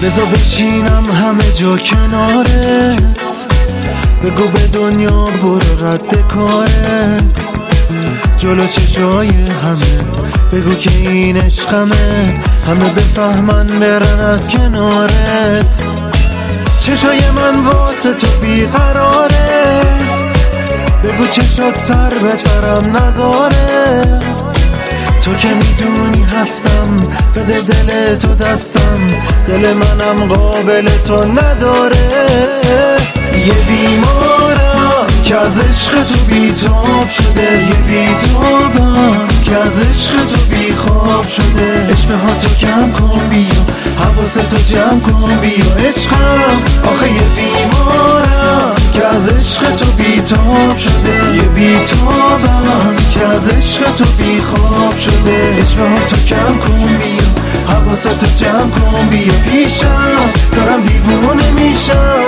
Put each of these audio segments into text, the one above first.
بذار بشینم همه جا کنارت، بگو به دنیا برو رد کارت، جلو چشای همه بگو که این عشقمه، همه بفهمن برن از کنارت. چشای من واسه تو بیقراره، بگو چشات سر به سرم نذاره، تو که میدونی هستم، بده دل تو دستم، دل منم قابل تو نداره. یه بیمارم که از عشق تو بیتاب شده، یه بیتابم که از عشق تو بیخواب شده. اشوه ها تو کم کن بیا، حواس تو جمع کن بیا عشقم، آخه یه بیمارم که از عشق تو بیتاب شده، یه بیتابم که از عشق تو بیخواب شده. اشوه ها تو کم کن بیا، حواس تو جمع کن بیا پیشم، دارم دیوونه میشم.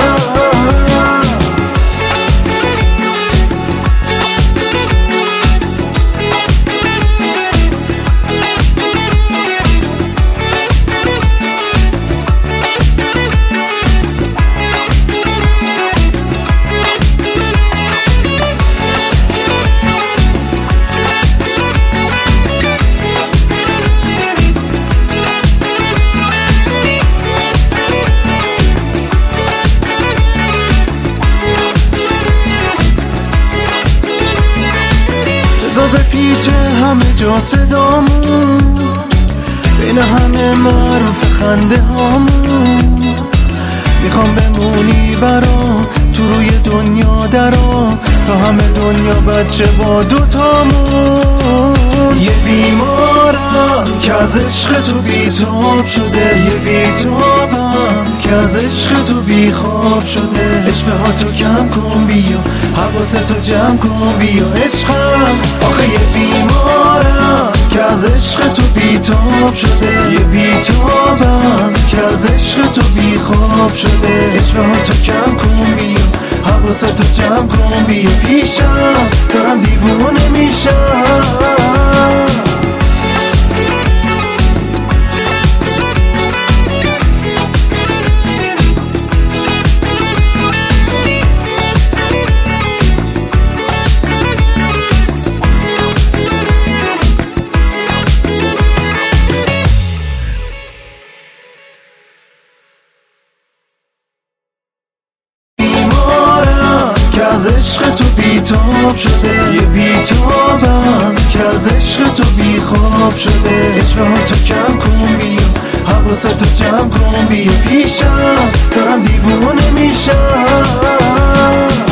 بذار بپیچه همه جا صدامون، بین همه معروف خنده هامون، میخوام بمونی برام تو روی دنیا درام، تا همه دنیا بچه با دوتامون. یه بیمارم که از عشق تو بیتاب شده، یه بیتابم که از عشق تو بیخواب شده. اشوه ها تو کم کن بیا، حواس تو جمع کن بیا عشقم، آخه یه بیمارم که از عشق تو بیتاب شده، یه بیتابم که از عشق تو بیخواب شده. اشوه ها تو کم کن بیا، حواس تو جمع کن بیا پیشم، دارم دیوونه میشم. از عشق تو بیتاب شده، یه بیتابم که از عشق تو بیخواب شده. اشوه ها تو کم کن بیا، حواس تو جمع کن بیا پیشم، دارم دیوونه میشم.